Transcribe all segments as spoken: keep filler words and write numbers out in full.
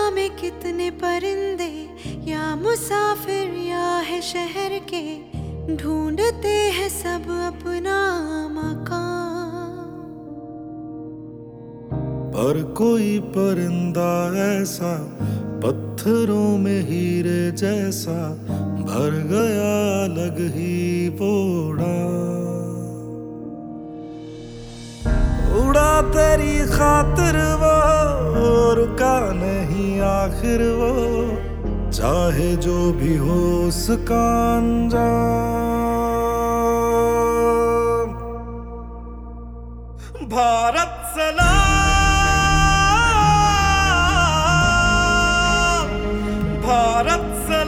में कितने परिंदे या मुसाफिर या है शहर के, ढूंढते हैं सब अपना मकान। पर कोई परिंदा ऐसा पत्थरों में हीरे जैसा, भर गया अलग ही बोड़ा। उड़ा तेरी खातिर वो, रुका नहीं आखिर वो, चाहे जो भी हो उसका अंजाम। भारत सलाम, भारत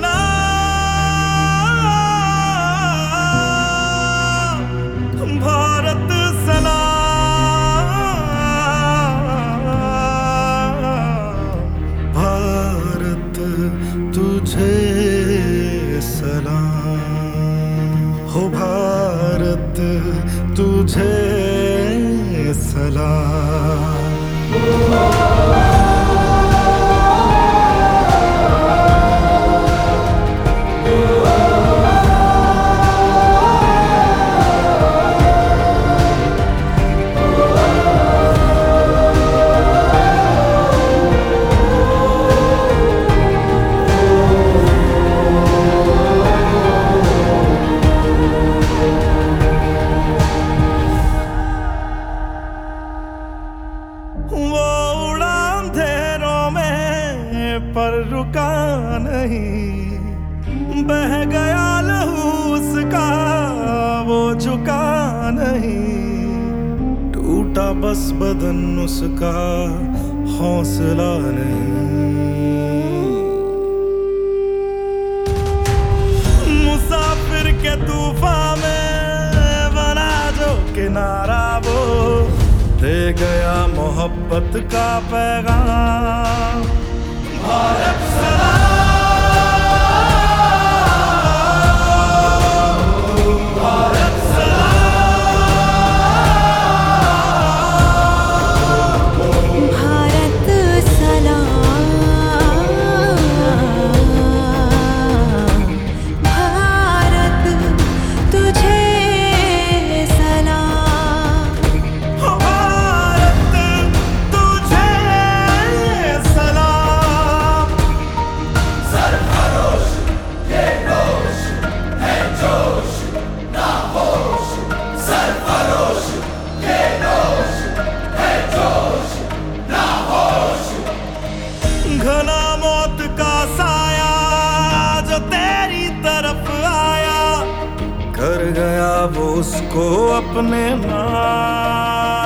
सलाम, भारत सलाम, भारत तुझे सलाम, हो भारत तुझे सलाम। वो उड़ा अंधेरों में पर रुका नहीं, बह गया लहू उसका वो झुका नहीं, टूटा बस बदन उसका हौसला नहीं। मुसाफिर के तूफान में बना जो किनारा वो, दे गया मोहब्बत का पैगाम। भारत सलाम, भारत सलाम, भारत सलाम, भारत तुझे सलाम, हो भारत तुझे सलाम। सरफरोश ये नोश है जोश ना होश, सरफरोश ये नोश है जोश ना होश। घना मौत का साया जो तेरी तरफ आया, कर गया वो उसको अपने नाम।